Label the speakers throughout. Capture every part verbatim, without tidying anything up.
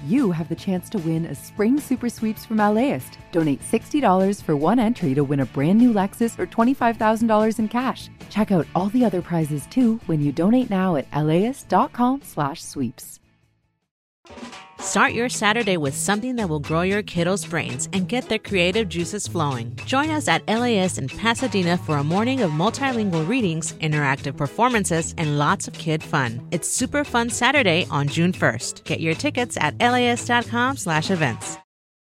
Speaker 1: you have the chance to win a spring super sweeps from LAist. Donate sixty dollars for one entry to win a brand new Lexus or twenty-five thousand dollars in cash. Check out all the other prizes too when you donate now at laist.com slash sweeps.
Speaker 2: Start your Saturday with something that will grow your kiddos' brains and get their creative juices flowing. Join us at LAist in Pasadena for a morning of multilingual readings, interactive performances, and lots of kid fun. It's Super Fun Saturday on June first. Get your tickets at laist.com slash events.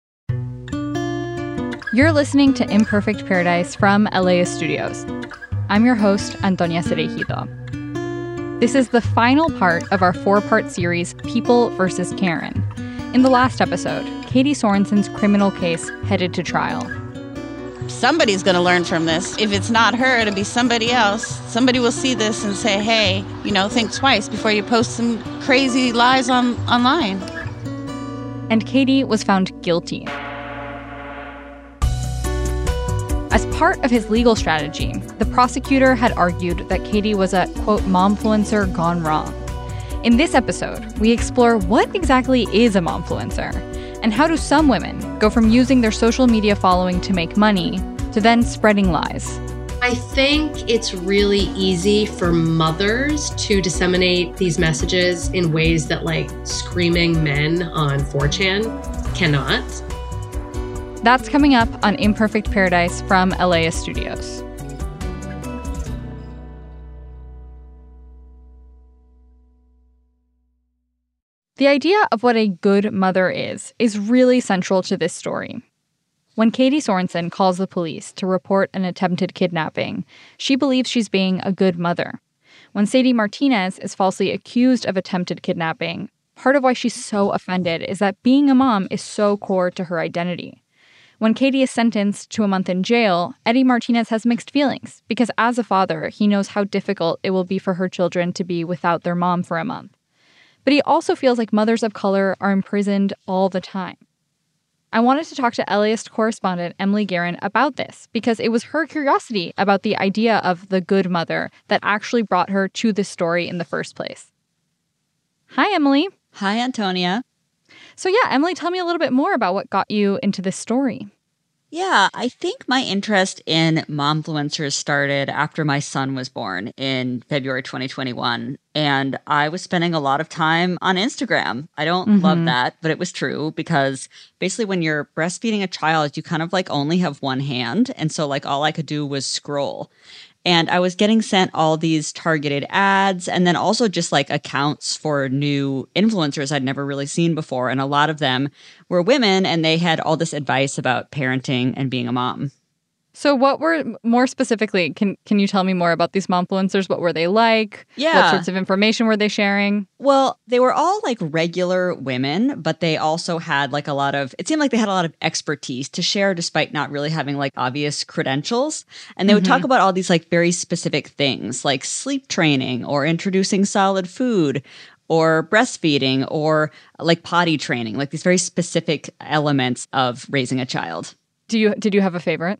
Speaker 3: You're listening to Imperfect Paradise from LAist Studios. I'm your host, Antonia Cereijido. This is the final part of our four-part series, People versus Karen. In the last episode, Katie Sorensen's criminal case headed to trial.
Speaker 4: Somebody's going to learn from this. If it's not her, it'll be somebody else. Somebody will see this and say, hey, you know, think twice before you post some crazy lies on online.
Speaker 3: And Katie was found guilty. As part of his legal strategy, the prosecutor had argued that Katie was a, quote, momfluencer gone wrong. In this episode, we explore what exactly is a momfluencer, and how do some women go from using their social media following to make money to then spreading lies.
Speaker 5: I think it's really easy for mothers to disseminate these messages in ways that, like, screaming men on four chan cannot.
Speaker 3: That's coming up on Imperfect Paradise from LAist Studios. The idea of what a good mother is is really central to this story. When Katie Sorensen calls the police to report an attempted kidnapping, she believes she's being a good mother. When Sadie Martinez is falsely accused of attempted kidnapping, part of why she's so offended is that being a mom is so core to her identity. When Katie is sentenced to a month in jail, Eddie Martinez has mixed feelings because as a father, he knows how difficult it will be for her children to be without their mom for a month. But he also feels like mothers of color are imprisoned all the time. I wanted to talk to LAist correspondent Emily Guerin about this because it was her curiosity about the idea of the good mother that actually brought her to this story in the first place. Hi, Emily.
Speaker 6: Hi, Antonia.
Speaker 3: So yeah, Emily, tell me a little bit more about what got you into this story.
Speaker 6: Yeah, I think my interest in momfluencers started after my son was born in February twenty twenty-one. And I was spending a lot of time on Instagram. I don't mm-hmm. love that, but it was true because basically when you're breastfeeding a child, you kind of like only have one hand. And so like all I could do was scroll. And I was getting sent all these targeted ads and then also just like accounts for new influencers I'd never really seen before. And a lot of them were women and they had all this advice about parenting and being a mom.
Speaker 3: So what were, more specifically, can can you tell me more about these momfluencers? What were they like?
Speaker 6: Yeah.
Speaker 3: What sorts of information were they sharing?
Speaker 6: Well, they were all like regular women, but they also had like a lot of, it seemed like they had a lot of expertise to share despite not really having like obvious credentials. And they would mm-hmm. talk about all these like very specific things like sleep training or introducing solid food or breastfeeding or like potty training, like these very specific elements of raising a child.
Speaker 3: Do you did you have a favorite?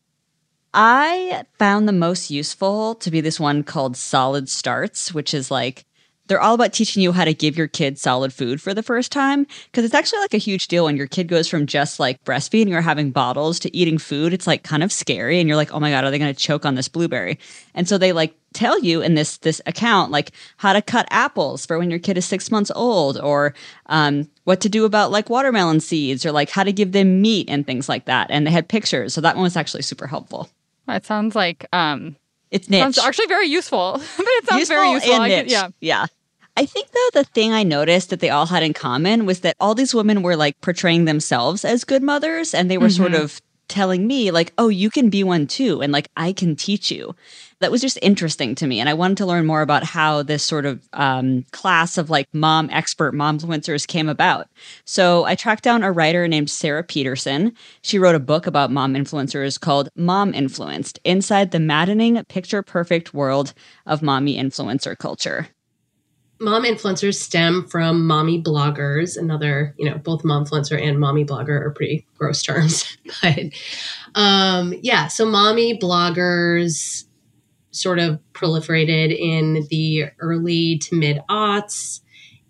Speaker 6: I found the most useful to be this one called Solid Starts, which is like, they're all about teaching you how to give your kid solid food for the first time. Because it's actually like a huge deal when your kid goes from just like breastfeeding or having bottles to eating food. It's like kind of scary. And you're like, oh my God, are they going to choke on this blueberry? And so they like tell you in this this account, like how to cut apples for when your kid is six months old or um, what to do about like watermelon seeds or like how to give them meat and things like that. And they had pictures. So that one was actually super helpful.
Speaker 3: It sounds like um,
Speaker 6: it's niche.
Speaker 3: Sounds actually very useful. But it sounds
Speaker 6: useful
Speaker 3: very useful.
Speaker 6: And
Speaker 3: I
Speaker 6: niche.
Speaker 3: could, yeah,
Speaker 6: yeah. I think though the thing I noticed that they all had in common was that all these women were like portraying themselves as good mothers, and they were mm-hmm. sort of telling me like, "Oh, you can be one too," and like I can teach you. That was just interesting to me, and I wanted to learn more about how this sort of um, class of like mom expert momfluencers came about. So I tracked down a writer named Sarah Peterson. She wrote a book about mom influencers called Mom Influenced: Inside the Maddening, Picture-Perfect World of Mommy Influencer Culture.
Speaker 5: Mom influencers stem from mommy bloggers. Another, you know, both momfluencer and mommy blogger are pretty gross terms. But um, yeah, so mommy bloggers sort of proliferated in the early to mid aughts.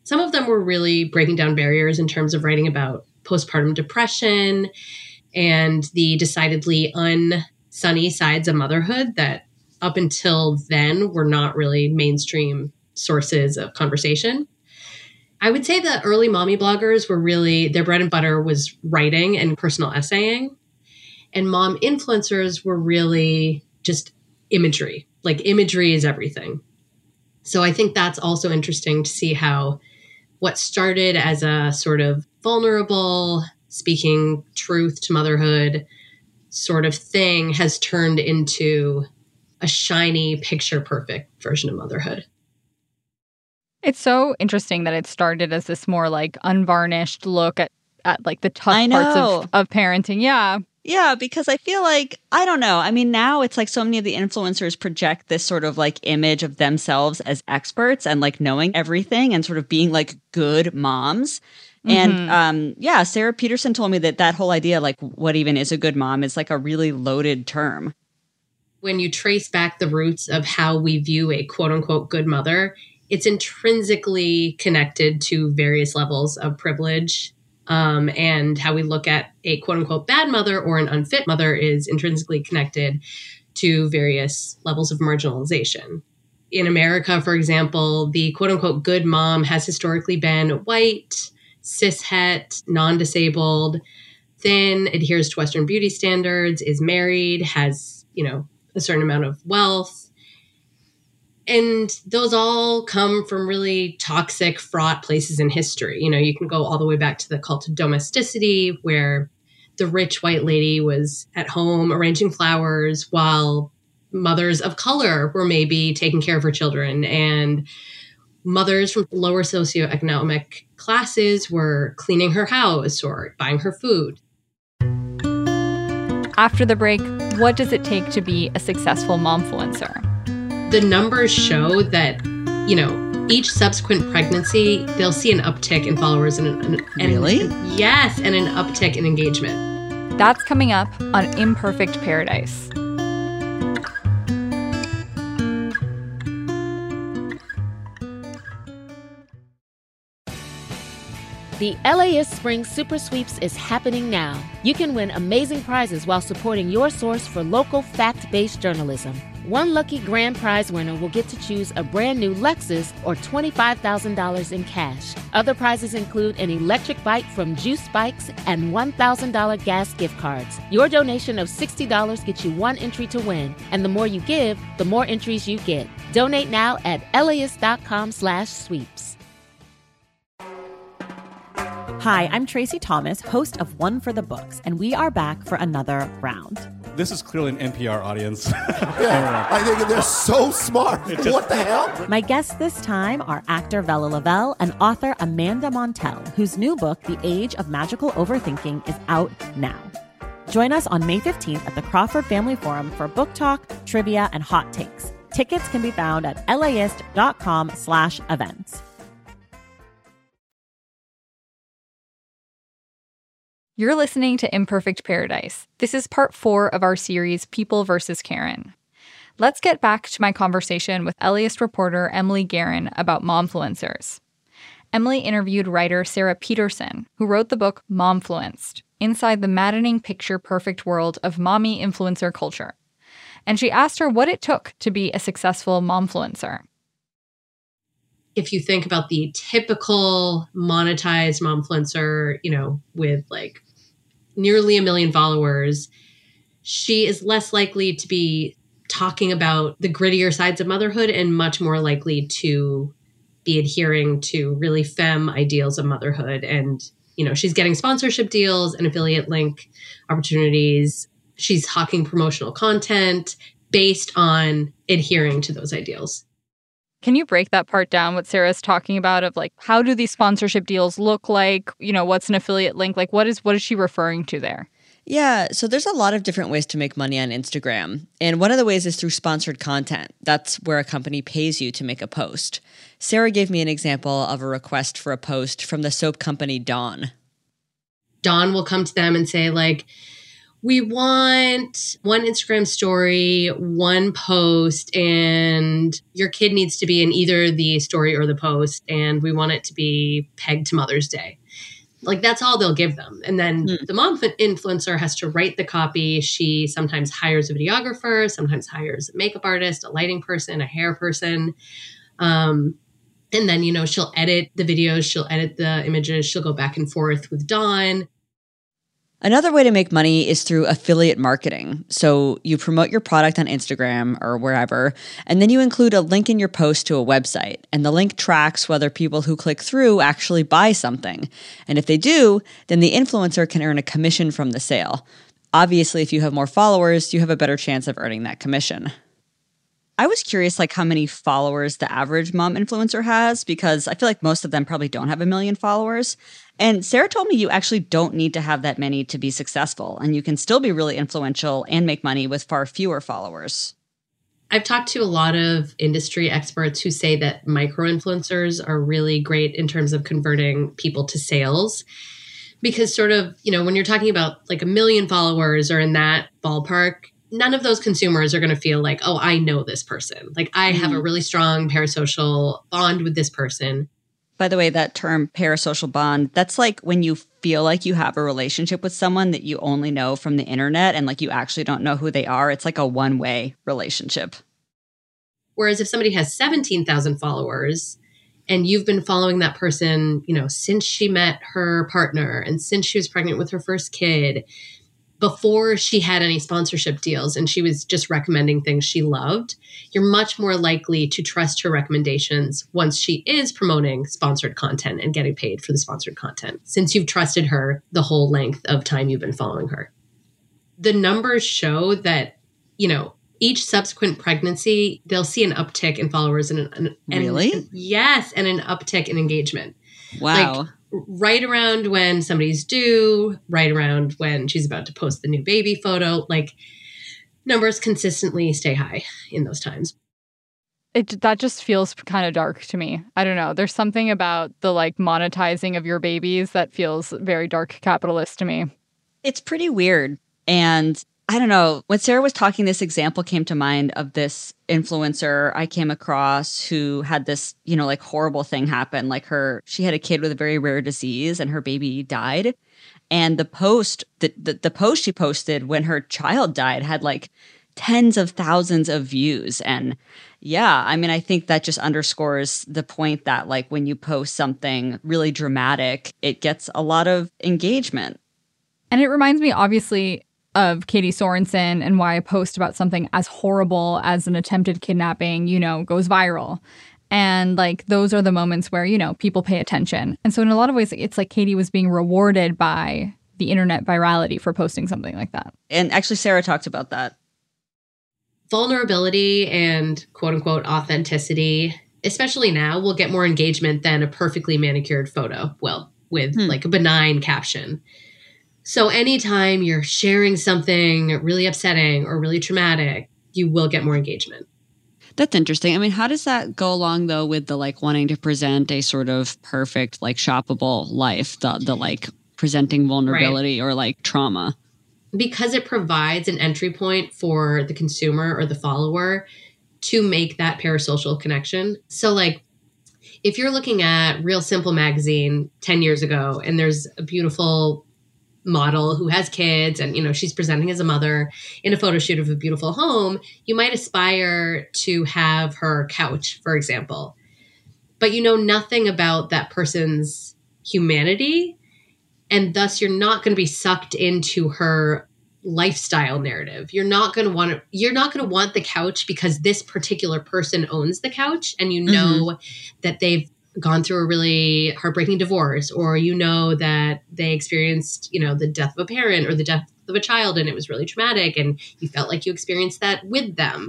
Speaker 5: some of them were really breaking down barriers in terms of writing about postpartum depression and the decidedly unsunny sides of motherhood that up until then were not really mainstream sources of conversation. I would say the early mommy bloggers were really, their bread and butter was writing and personal essaying. And mom influencers were really just imagery. Like imagery is everything. So I think that's also interesting to see how what started as a sort of vulnerable, speaking truth to motherhood sort of thing has turned into a shiny, picture perfect version of motherhood.
Speaker 3: It's so interesting that it started as this more like unvarnished look at, at like the tough parts of, of parenting. Yeah.
Speaker 6: Yeah, because I feel like, I don't know. I mean, now it's like so many of the influencers project this sort of like image of themselves as experts and like knowing everything and sort of being like good moms. Mm-hmm. And um, yeah, Sarah Peterson told me that that whole idea, like what even is a good mom, is like a really loaded term.
Speaker 5: When you trace back the roots of how we view a quote unquote good mother, it's intrinsically connected to various levels of privilege. Um, and how we look at a quote unquote bad mother or an unfit mother is intrinsically connected to various levels of marginalization. In America, for example, the quote unquote good mom has historically been white, cishet, non-disabled, thin, adheres to Western beauty standards, is married, has, you know, a certain amount of wealth. And those all come from really toxic, fraught places in history. You know, you can go all the way back to the cult of domesticity, where the rich white lady was at home arranging flowers while mothers of color were maybe taking care of her children. And mothers from lower socioeconomic classes were cleaning her house or buying her food.
Speaker 3: After the break, what does it take to be a successful momfluencer?
Speaker 5: The numbers show that, you know, each subsequent pregnancy, they'll see an uptick in followers. And, and, and
Speaker 6: Really?
Speaker 5: And, yes, and an uptick in engagement.
Speaker 3: That's coming up on Imperfect Paradise.
Speaker 7: The LAist Spring Super Sweeps is happening now. You can win amazing prizes while supporting your source for local fact-based journalism. One lucky grand prize winner will get to choose a brand new Lexus or twenty-five thousand dollars in cash. Other prizes include an electric bike from Juice Bikes and one thousand dollars gas gift cards. Your donation of sixty dollars gets you one entry to win, and the more you give, the more entries you get. Donate now at laist.com slash sweeps.
Speaker 8: Hi, I'm Tracy Thomas, host of One for the Books, and we are back for another round.
Speaker 9: This is clearly an N P R audience.
Speaker 10: Yeah, I think they're so smart. Just, what the hell?
Speaker 8: My guests this time are actor Vella Lavelle and author Amanda Montell, whose new book, The Age of Magical Overthinking, is out now. Join us on May fifteenth at the Crawford Family Forum for book talk, trivia, and hot takes. Tickets can be found at laist.com slash events.
Speaker 3: You're listening to Imperfect Paradise. This is part four of our series, People versus Karen. Let's get back to my conversation with LAist reporter Emily Guerin about momfluencers. Emily interviewed writer Sarah Peterson, who wrote the book Momfluenced, Inside the Maddening Picture Perfect World of Mommy Influencer Culture. And she asked her what it took to be a successful momfluencer.
Speaker 5: If you think about the typical monetized momfluencer, you know, with like nearly a million followers, she is less likely to be talking about the grittier sides of motherhood and much more likely to be adhering to really femme ideals of motherhood. And, you know, she's getting sponsorship deals and affiliate link opportunities. She's hawking promotional content based on adhering to those ideals.
Speaker 3: Can you break that part down, what Sarah's talking about, of like, how do these sponsorship deals look like? You know, what's an affiliate link? Like, what is what is she referring to there?
Speaker 6: Yeah, so there's a lot of different ways to make money on Instagram. And one of the ways is through sponsored content. That's where a company pays you to make a post. Sarah gave me an example of a request for a post from the soap company Dawn.
Speaker 5: Dawn will come to them and say, like, We want one Instagram story, one post, and your kid needs to be in either the story or the post, and we want it to be pegged to Mother's Day. Like, that's all they'll give them. And then mm. the mom influencer has to write the copy. She sometimes hires a videographer, sometimes hires a makeup artist, a lighting person, a hair person. Um, and then, you know, she'll edit the videos, she'll edit the images, she'll go back and forth with Dawn.
Speaker 6: Another way to make money is through affiliate marketing. So you promote your product on Instagram or wherever, and then you include a link in your post to a website. And the link tracks whether people who click through actually buy something. And if they do, then the influencer can earn a commission from the sale. Obviously, if you have more followers, you have a better chance of earning that commission. I was curious, like, how many followers the average mom influencer has, because I feel like most of them probably don't have a million followers. And Sarah told me you actually don't need to have that many to be successful, and you can still be really influential and make money with far fewer followers.
Speaker 5: I've talked to a lot of industry experts who say that micro-influencers are really great in terms of converting people to sales. Because sort of, you know, when you're talking about like a million followers or in that ballpark, none of those consumers are going to feel like, oh, I know this person. Like, I have a really strong parasocial bond with this person.
Speaker 6: By the way, that term parasocial bond, that's like when you feel like you have a relationship with someone that you only know from the internet and like you actually don't know who they are. It's like a one-way relationship.
Speaker 5: Whereas if somebody has seventeen thousand followers and you've been following that person, you know, since she met her partner and since she was pregnant with her first kid, before she had any sponsorship deals and she was just recommending things she loved, you're much more likely to trust her recommendations once she is promoting sponsored content and getting paid for the sponsored content, since you've trusted her the whole length of time you've been following her. The numbers show that, you know, each subsequent pregnancy, they'll see an uptick in followers and, an, and
Speaker 6: really?
Speaker 5: And, yes, and an uptick in engagement.
Speaker 6: Wow.
Speaker 5: Like, right around when somebody's due, right around when she's about to post the new baby photo, like, numbers consistently stay high in those times.
Speaker 3: It that just feels kind of dark to me. I don't know. There's something about the like monetizing of your babies that feels very dark capitalist to me.
Speaker 6: It's pretty weird. And I don't know, when Sarah was talking, this example came to mind of this influencer I came across who had this, you know, like horrible thing happen. Like her, she had a kid with a very rare disease and her baby died. And the post, the, the, the post she posted when her child died had like tens of thousands of views. And yeah, I mean, I think that just underscores the point that like when you post something really dramatic, it gets a lot of engagement.
Speaker 3: And it reminds me, obviously, of Katie Sorensen and why a post about something as horrible as an attempted kidnapping, you know, goes viral. And like those are the moments where, you know, people pay attention. And so in a lot of ways, it's like Katie was being rewarded by the internet virality for posting something like that.
Speaker 6: And actually, Sarah talked about that.
Speaker 5: Vulnerability and quote unquote authenticity, especially now, will get more engagement than a perfectly manicured photo will with hmm. like a benign caption. So anytime you're sharing something really upsetting or really traumatic, you will get more engagement.
Speaker 11: That's interesting. I mean, how does that go along, though, with the like wanting to present a sort of perfect, like shoppable life, the, the like presenting vulnerability right. or like trauma?
Speaker 5: Because it provides an entry point for the consumer or the follower to make that parasocial connection. So like if you're looking at Real Simple magazine ten years ago and there's a beautiful model who has kids and, you know, she's presenting as a mother in a photo shoot of a beautiful home, you might aspire to have her couch, for example. But you know nothing about that person's humanity, and thus you're not going to be sucked into her lifestyle narrative. You're not going to want to, you're not going to want the couch because this particular person owns the couch and you know mm-hmm. that they've gone through a really heartbreaking divorce, or you know that they experienced, you know, the death of a parent or the death of a child and it was really traumatic and you felt like you experienced that with them.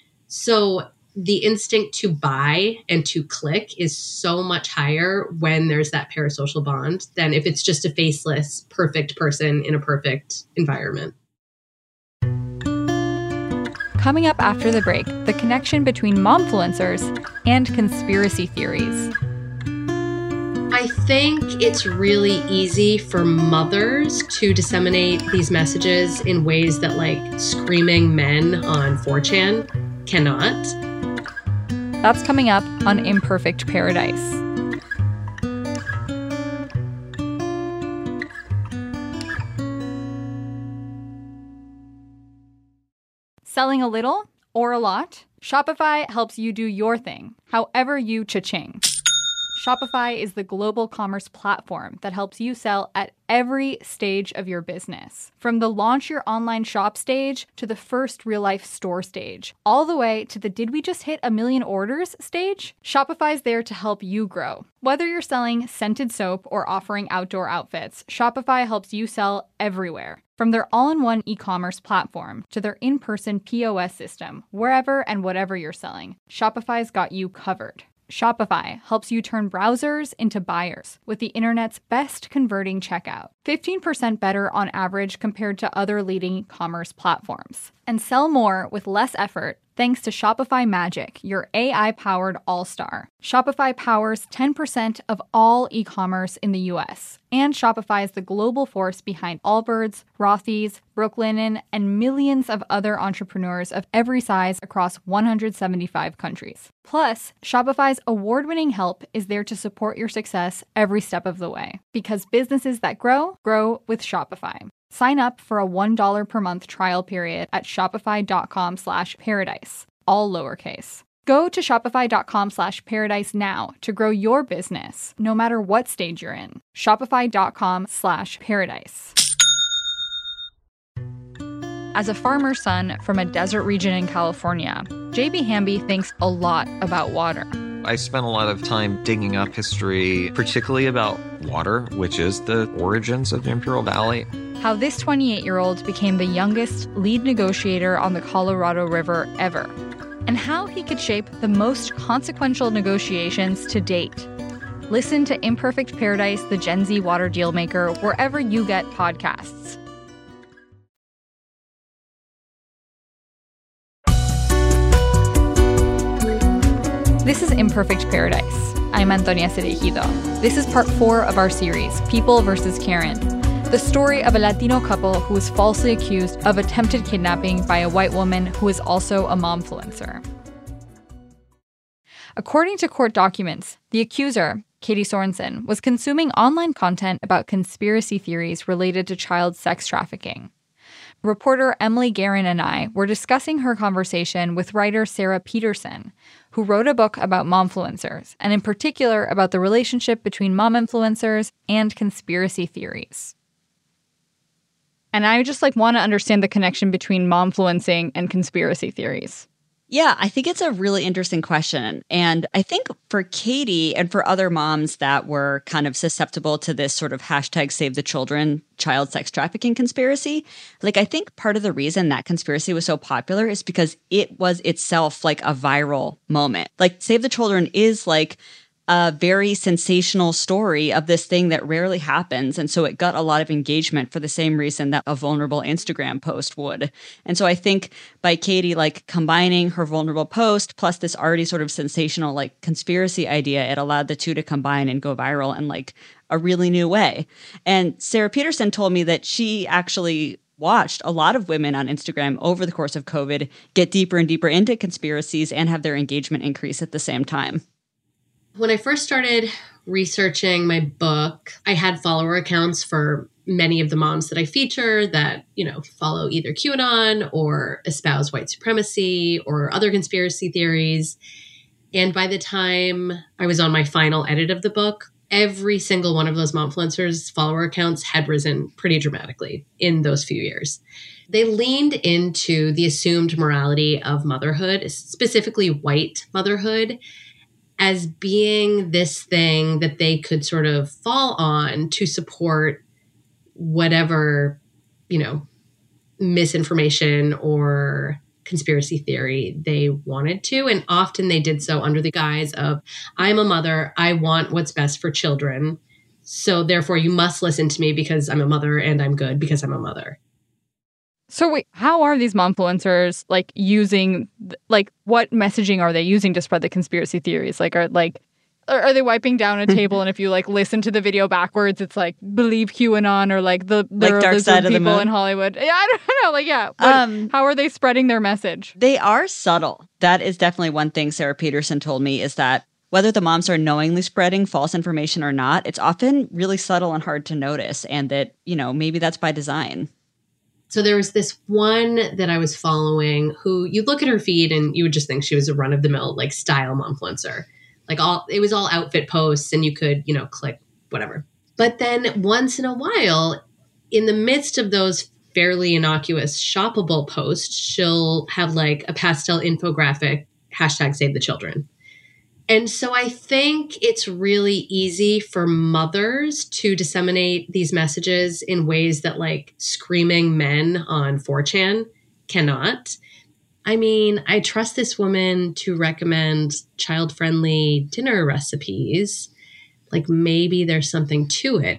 Speaker 5: So the instinct to buy and to click is so much higher when there's that parasocial bond than if it's just a faceless, perfect person in a perfect environment.
Speaker 3: Coming up after the break, the connection between momfluencers and conspiracy theories.
Speaker 5: I I think it's really easy for mothers to disseminate these messages in ways that, like, screaming men on four chan cannot.
Speaker 3: That's coming up on Imperfect Paradise. Selling a little or a lot? Shopify helps you do your thing, however you cha-ching. Shopify is the global commerce platform that helps you sell at every stage of your business. From the launch your online shop stage to the first real-life store stage, all the way to the did we just hit a million orders stage? Shopify's there to help you grow. Whether you're selling scented soap or offering outdoor outfits, Shopify helps you sell everywhere. From their all-in-one e-commerce platform to their in-person P O S system, wherever and whatever you're selling, Shopify's got you covered. Shopify helps you turn browsers into buyers with the internet's best converting checkout. fifteen percent better on average compared to other leading commerce platforms. And sell more with less effort thanks to Shopify Magic, your A I-powered all-star. Shopify powers ten percent of all e-commerce in the U S. And Shopify is the global force behind Allbirds, Rothy's, Brooklinen, and millions of other entrepreneurs of every size across one hundred seventy-five countries. Plus, Shopify's award-winning help is there to support your success every step of the way. Because businesses that grow, grow with Shopify. Sign up for a one dollar per month trial period at shopify.com slash paradise, all lowercase. Go to shopify.com slash paradise now to grow your business, no matter what stage you're in. Shopify.com slash paradise. As a farmer's son from a desert region in California, J B Hamby thinks a lot about water.
Speaker 12: I spent a lot of time digging up history, particularly about water, which is the origins of the Imperial Valley.
Speaker 3: How this twenty-eight-year-old became the youngest lead negotiator on the Colorado River ever. And how he could shape the most consequential negotiations to date. Listen to Imperfect Paradise, the Gen Z Water Dealmaker, wherever you get podcasts. This is Imperfect Paradise. I'm Antonia Cereijido. This is part four of our series, People versus Karen. The story of a Latino couple who was falsely accused of attempted kidnapping by a white woman who is also a momfluencer. According to court documents, the accuser, Katie Sorensen, was consuming online content about conspiracy theories related to child sex trafficking. Reporter Emily Guerin and I were discussing her conversation with writer Sarah Peterson, who wrote a book about momfluencers, and in particular about the relationship between mom influencers and conspiracy theories. And I just like want to understand the connection between momfluencing and conspiracy theories.
Speaker 6: Yeah, I think it's a really interesting question. And I think for Katie and for other moms that were kind of susceptible to this sort of hashtag save the children child sex trafficking conspiracy, like I think part of the reason that conspiracy was so popular is because it was itself like a viral moment. Like Save the Children is like a very sensational story of this thing that rarely happens. And so it got a lot of engagement for the same reason that a vulnerable Instagram post would. And so I think by Katie, like combining her vulnerable post plus this already sort of sensational like conspiracy idea, it allowed the two to combine and go viral in like a really new way. And Sarah Peterson told me that she actually watched a lot of women on Instagram over the course of COVID get deeper and deeper into conspiracies and have their engagement increase at the same time.
Speaker 5: When I first started researching my book, I had follower accounts for many of the moms that I feature that, you know, follow either QAnon or espouse white supremacy or other conspiracy theories. And by the time I was on my final edit of the book, every single one of those momfluencers' follower accounts had risen pretty dramatically in those few years. They leaned into the assumed morality of motherhood, specifically white motherhood, as being this thing that they could sort of fall on to support whatever, you know, misinformation or conspiracy theory they wanted to. And often they did so under the guise of, I'm a mother, I want what's best for children. So therefore you must listen to me because I'm a mother and I'm good because I'm a mother.
Speaker 3: So wait, how are these momfluencers like using, like what messaging are they using to spread the conspiracy theories? Like, are like, Or are they wiping down a table? And if you like listen to the video backwards, it's like believe QAnon or like the there
Speaker 6: like
Speaker 3: are
Speaker 6: Dark Side of the
Speaker 3: people
Speaker 6: Moon
Speaker 3: in Hollywood. Yeah, I don't know. Like, yeah. What, um, how are they spreading their message?
Speaker 6: They are subtle. That is definitely one thing Sarah Peterson told me is that whether the moms are knowingly spreading false information or not, it's often really subtle and hard to notice. And that, you know, maybe that's by design.
Speaker 5: So there was this one that I was following who you'd look at her feed and you would just think she was a run of the mill, like style momfluencer. Like all, it was all outfit posts and you could, you know, click whatever. But then once in a while, in the midst of those fairly innocuous shoppable posts, she'll have like a pastel infographic, hashtag save the children. And so I think it's really easy for mothers to disseminate these messages in ways that like screaming men on four chan cannot. I mean, I trust this woman to recommend child-friendly dinner recipes. Like maybe there's something to it.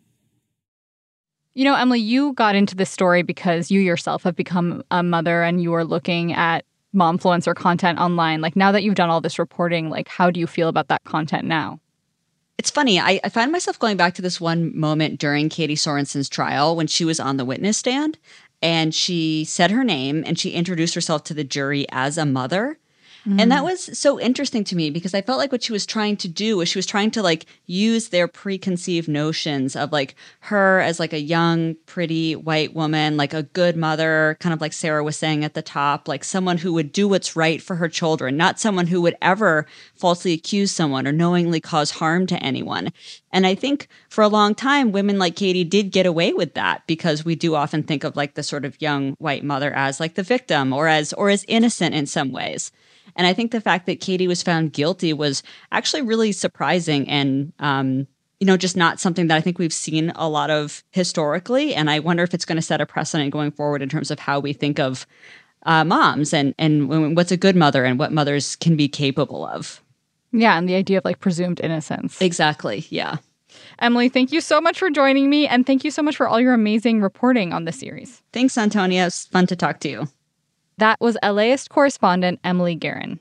Speaker 3: You know, Emily, you got into this story because you yourself have become a mother and you are looking at momfluencer content online. Like now that you've done all this reporting, like how do you feel about that content now?
Speaker 6: It's funny. I, I find myself going back to this one moment during Katie Sorensen's trial when she was on the witness stand and she said her name and she introduced herself to the jury as a mother. Mm. And that was so interesting to me because I felt like what she was trying to do was she was trying to like use their preconceived notions of like her as like a young, pretty white woman, like a good mother, kind of like Sarah was saying at the top, like someone who would do what's right for her children, not someone who would ever falsely accuse someone or knowingly cause harm to anyone. And I think for a long time, women like Katie did get away with that because we do often think of like the sort of young white mother as like the victim or as or as innocent in some ways. And I think the fact that Katie was found guilty was actually really surprising and, um, you know, just not something that I think we've seen a lot of historically. And I wonder if it's going to set a precedent going forward in terms of how we think of uh, moms and, and what's a good mother and what mothers can be capable of.
Speaker 3: Yeah, and the idea of like presumed innocence.
Speaker 6: Exactly, yeah.
Speaker 3: Emily, thank you so much for joining me. And thank you so much for all your amazing reporting on the series.
Speaker 6: Thanks, Antonia. It's fun to talk to you.
Speaker 3: That was LAist correspondent Emily Guerin.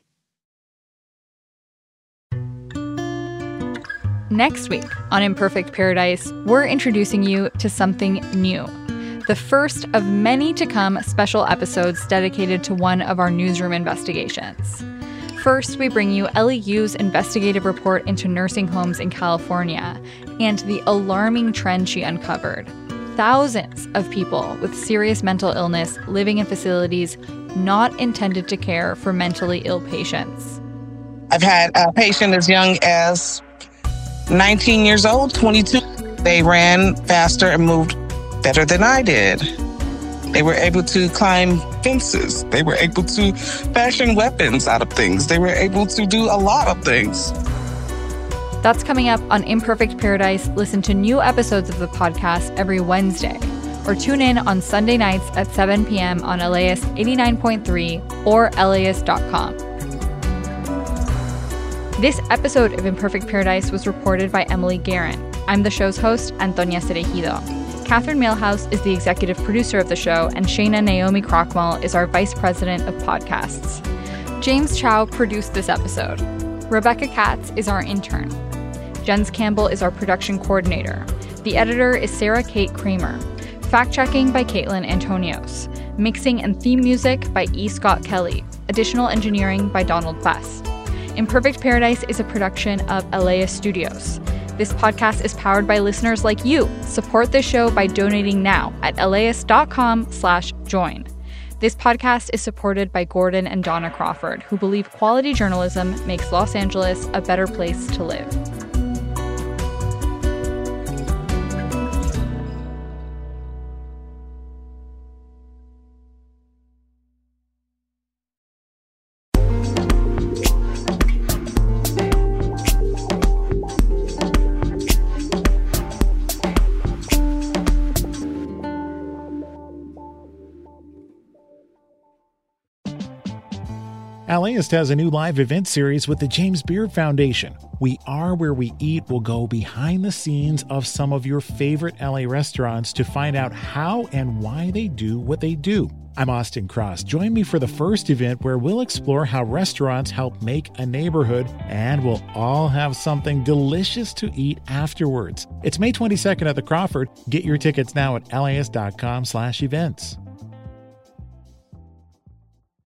Speaker 3: Next week on Imperfect Paradise, we're introducing you to something new. The first of many to come special episodes dedicated to one of our newsroom investigations. First, we bring you Ellie Yu's investigative report into nursing homes in California and the alarming trend she uncovered. Thousands of people with serious mental illness living in facilities not intended to care for mentally ill patients.
Speaker 13: I've had a patient as young as nineteen years old, twenty-two. They ran faster and moved better than I did. They were able to climb fences. They were able to fashion weapons out of things. They were able to do a lot of things.
Speaker 3: That's coming up on Imperfect Paradise. Listen to new episodes of the podcast every Wednesday. Or tune in on Sunday nights at seven p.m. on LAist eighty-nine point three or L Aist dot com. This episode of Imperfect Paradise was reported by Emily Guerin. I'm the show's host, Antonia Cereijido. Catherine Mailhouse is the executive producer of the show, and Shayna Naomi Krochmal is our vice president of podcasts. James Chow produced this episode. Rebecca Katz is our intern. Jens Campbell is our production coordinator. The editor is Sarah Kate Kramer. Fact-checking by Caitlin Antonios. Mixing and theme music by E. Scott Kelly. Additional engineering by Donald Best. Imperfect Paradise is a production of LAist Studios. This podcast is powered by listeners like you. Support this show by donating now at laist.com slash join. This podcast is supported by Gordon and Donna Crawford, who believe quality journalism makes Los Angeles a better place to live.
Speaker 14: LAist has a new live event series with the James Beard Foundation. We Are Where We Eat will go behind the scenes of some of your favorite L A restaurants to find out how and why they do what they do. I'm Austin Cross. Join me for the first event where we'll explore how restaurants help make a neighborhood, and we'll all have something delicious to eat afterwards. It's May twenty-second at the Crawford. Get your tickets now at L A S dot com slash events.